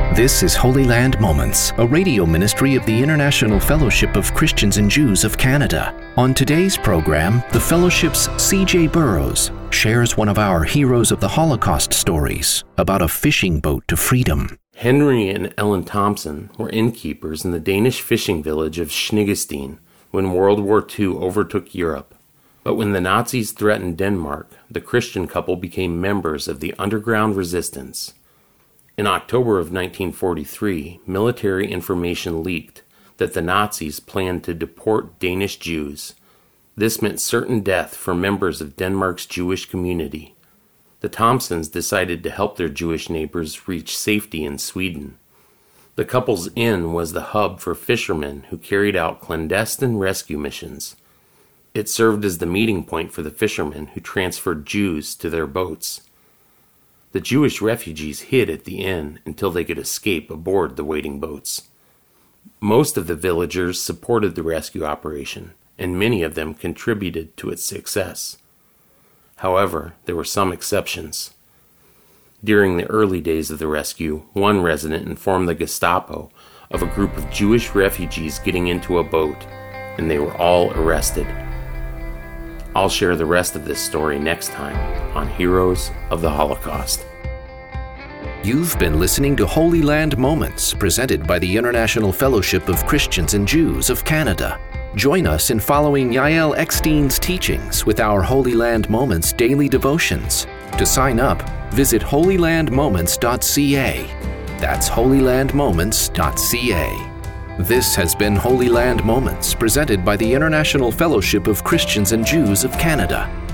This is Holy Land Moments, a radio ministry of the International Fellowship of Christians and Jews of Canada. On today's program, the Fellowship's C.J. Burrows shares one of our Heroes of the Holocaust stories about a fishing boat to freedom. Henry and Ellen Thompson were innkeepers in the Danish fishing village of Snigestein when World War II overtook Europe. But when the Nazis threatened Denmark, the Christian couple became members of the underground resistance. In October of 1943, military information leaked that the Nazis planned to deport Danish Jews. This meant certain death for members of Denmark's Jewish community. The Thompsons decided to help their Jewish neighbors reach safety in Sweden. The couple's inn was the hub for fishermen who carried out clandestine rescue missions. It served as the meeting point for the fishermen who transferred Jews to their boats. The Jewish refugees hid at the inn until they could escape aboard the waiting boats. Most of the villagers supported the rescue operation, and many of them contributed to its success. However, there were some exceptions. During the early days of the rescue, one resident informed the Gestapo of a group of Jewish refugees getting into a boat, and they were all arrested. I'll share the rest of this story next time on Heroes of the Holocaust. You've been listening to Holy Land Moments, presented by the International Fellowship of Christians and Jews of Canada. Join us in following Yael Eckstein's teachings with our Holy Land Moments daily devotions. To sign up, visit holylandmoments.ca. That's holylandmoments.ca. This has been Holy Land Moments, presented by the International Fellowship of Christians and Jews of Canada.